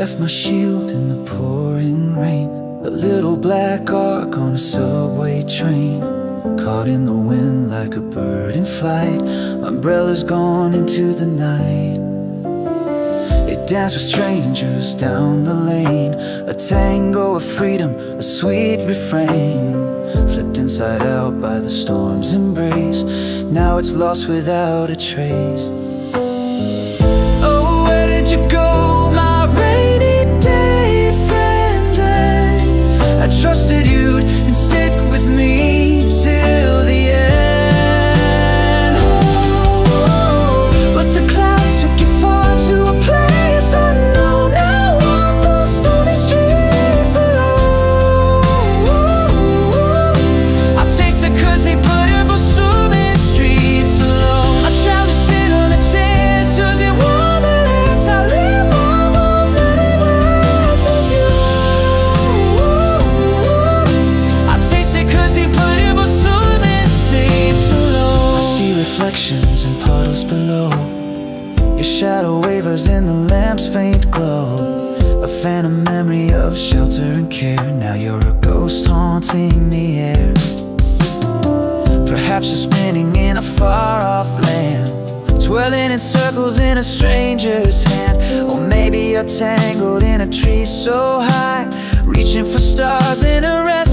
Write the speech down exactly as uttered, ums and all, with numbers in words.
left my shield in the pouring rain, a little black arc on a subway train, caught in the wind like a bird in flight. My umbrella's gone into the night. It danced with strangers down the lane, a tango of freedom, a sweet refrain, flipped inside out by the storm's embrace. Now it's lost without a trace. Oh, where did you go, my rainy day friend? And I trusted you'd and stick with me till the end. But the clouds took you far to a place unknown. Now walk those stormy streets alone. I'll taste it 'cause he put it through these streets alone. I travel to sit on the chairs 'cause you want the legs. I live my home running with you. I'll taste it 'cause he put it through these streets alone. I see reflections in puddles below, your shadow wavers in the lamp's faint glow, a phantom memory of shelter and care. Now you're a ghost haunting the air. Perhaps you're spinning in a far-off land, twirling in circles in a stranger's hand. Or maybe you're tangled in a tree so high, reaching for stars in a rest.